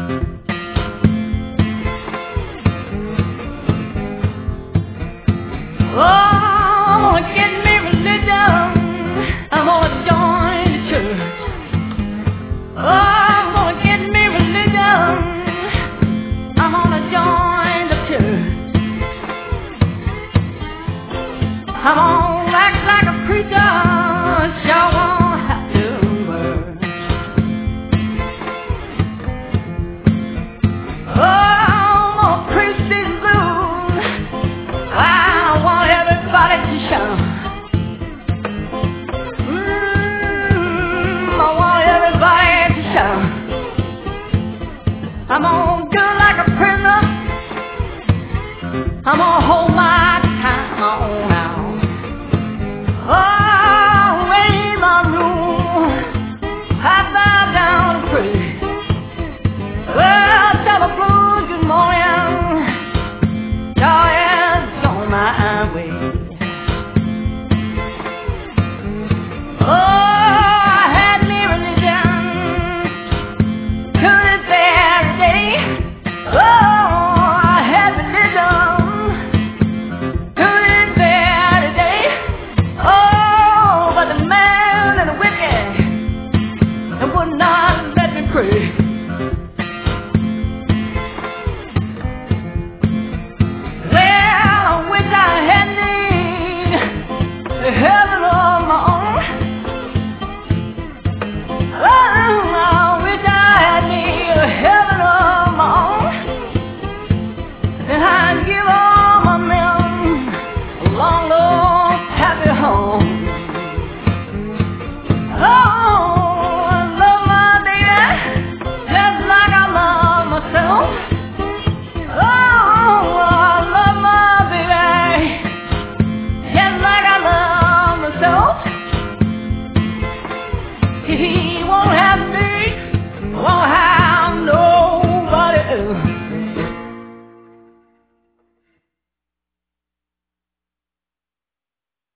Oh, I'm gonna get me religion. I'm gonna join the church. Oh, I'm gonna get me religion. I'm gonna join the church. I'm gonna act like a preacher. Sure won't have to work. Oh, I'm gonna preach these blues. I want everybody to shout. I want everybody to shout. I'm gonna do like a prisoner. I'm gonna hold my time on out. Oh, rain my room. I bow down and pray. Well, tell the blues good morning. Joy is on my way. Oh, I had me religion to this very day. Oh, I had religion to this very day. Oh, but the man and the wicked would not let me pray. Well, I wish I had need heaven on my own. Oh, I wish I had need heaven on my own. Then I'd give all my men a long, long, happy home. Oh, I love my baby just like I love myself. Oh, I love my baby just like I love myself. He won't have me, won't have